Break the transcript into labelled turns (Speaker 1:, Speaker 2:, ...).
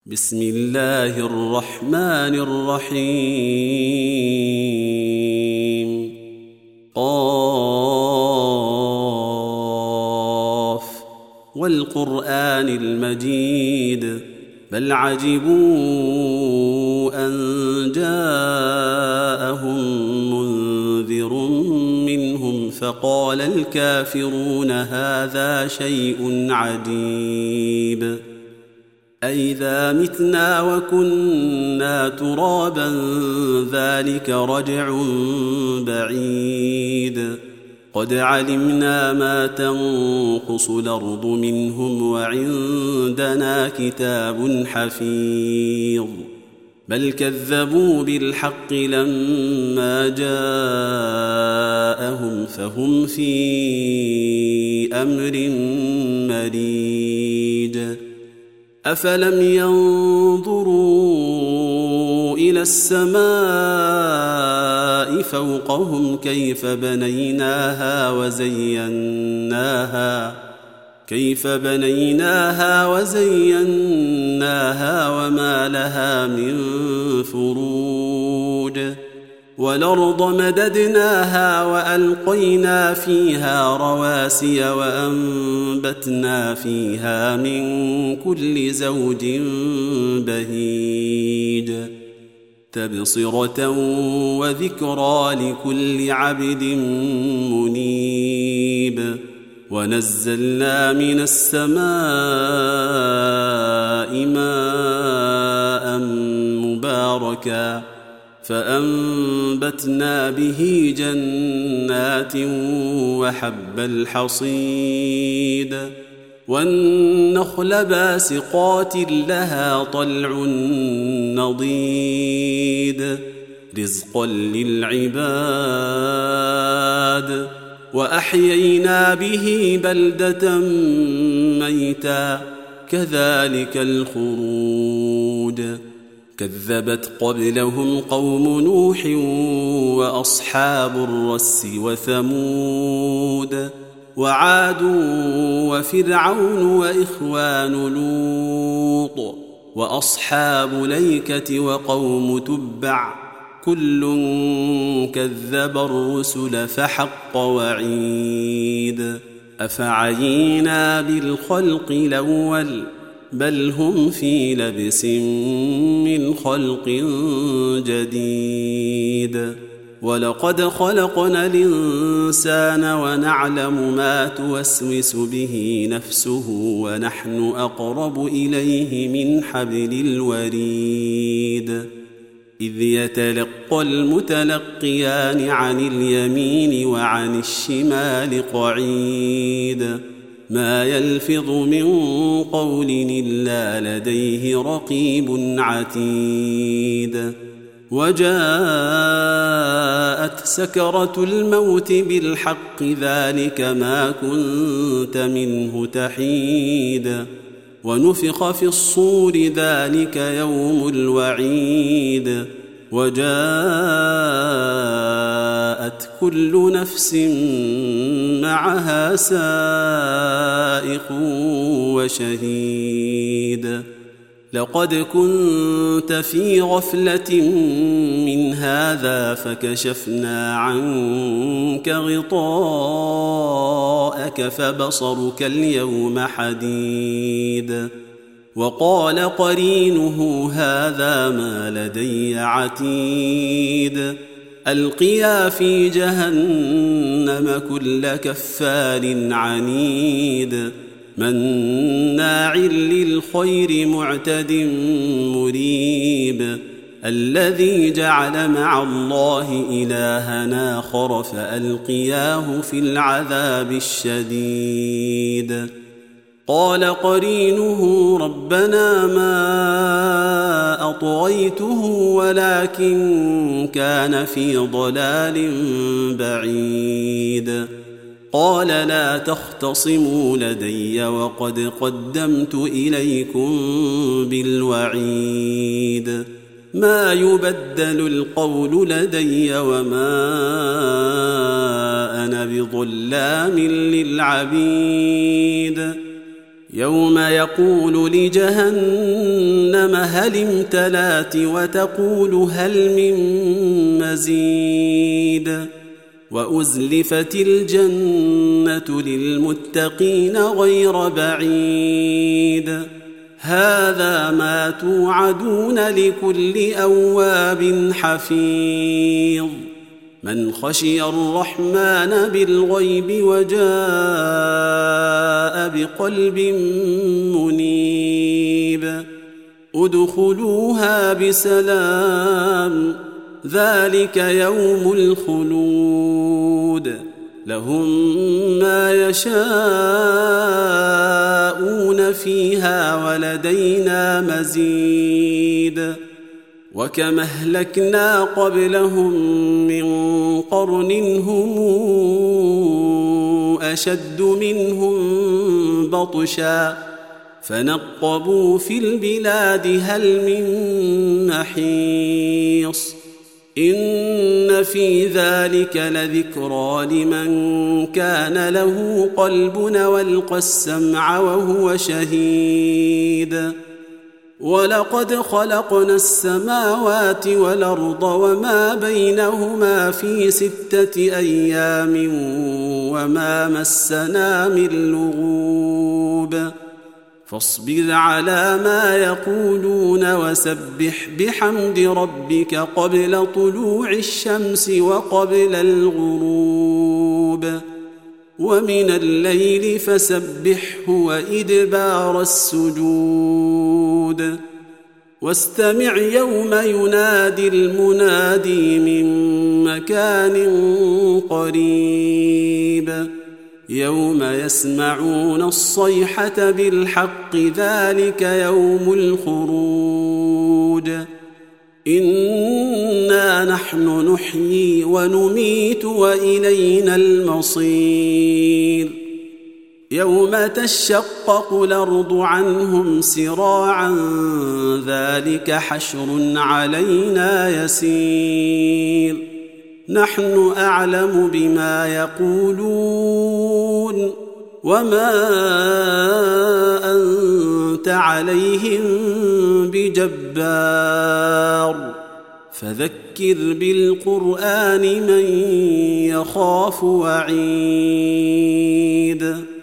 Speaker 1: بسم الله الرحمن الرحيم قاف والقرآن المجيد بل عجبوا أن جاءهم منذر منهم فقال الكافرون هذا شيء عجيب أئذا متنا وكنا ترابا ذلك رجع بعيد قد علمنا ما تنقص الأرض منهم وعندنا كتاب حفيظ بل كذبوا بالحق لما جاءهم فهم في أمر مريج أفلم ينظروا إلى السماء فوقهم كيف بنيناها وزيناها وما لها من فروج والأرض مددناها وألقينا فيها رواسي وأنبتنا فيها من كل زوج بهيج تبصرة وذكرى لكل عبد منيب ونزلنا من السماء ماء مباركا فأنبتنا به جنات وحب الحصيد والنخل باسقات لها طلع نضيد رزقا للعباد وأحيينا به بلدة ميتا كذلك الخروج كذبت قبلهم قوم نوح وأصحاب الرس وثمود وعاد وفرعون وإخوان لوط وأصحاب ليكة وقوم تبع كل كذب الرسل فحق وعيد أفعينا بالخلق الأول بل هم في لبس من خلق جديد ولقد خلقنا الإنسان ونعلم ما توسوس به نفسه ونحن أقرب إليه من حبل الوريد إذ يتلقى المتلقيان عن اليمين وعن الشمال قعيد ما يلفظ من قول إلا لديه رقيب عتيد وجاءت سكرة الموت بالحق ذلك ما كنت منه تحيد ونفخ في الصور ذلك يوم الوعيد وجاءت كل نفس معها سائق وشهيد لقد كنت في غفلة من هذا فكشفنا عنك غطاءك فبصرك اليوم حديد وقال قرينه هذا ما لدي عتيد ألقيا في جهنم كل كفار عنيد مناع للخير معتد مريب الذي جعل مع الله إلها آخر فألقياه في العذاب الشديد قال قرينه ربنا ما أطغيته ولكن كان في ضلال بعيد قال لا تختصموا لدي وقد قدمت إليكم بالوعيد ما يبدل القول لدي وما أنا بظلام للعبيد يوم يقول لجهنم هل امتلأت وتقول هل من مزيد وأزلفت الجنة للمتقين غير بعيد هذا ما توعدون لكل أواب حفيظ من خشي الرحمن بالغيب وجاء بقلب منيب ادخلوها بسلام ذلك يوم الخلود لهم ما يشاءون فيها ولدينا مزيد وكما أهلكنا قبلهم من قرن هم أشد منهم بطشا فنقبوا في البلاد هل من محيص إن في ذلك لذكرى لمن كان له قلب والقى السمع وهو شهيد ولقد خلقنا السماوات والأرض وما بينهما في 6 أيام وما مسنا من لغوب فاصبر على ما يقولون وسبح بحمد ربك قبل طلوع الشمس وقبل الغروب ومن الليل فسبحه وإدبار السجود واستمع يوم ينادي المنادي من مكان قريب يوم يسمعون الصيحة بالحق ذلك يوم الخروج إنا نحن نحيي ونميت وإلينا المصير يوم تشقق الأرض عنهم سراعا ذلك حشر علينا يسير نحن أعلم بما يقولون وما أنت عليهم بجبار فذكر بالقرآن من يخاف وعيد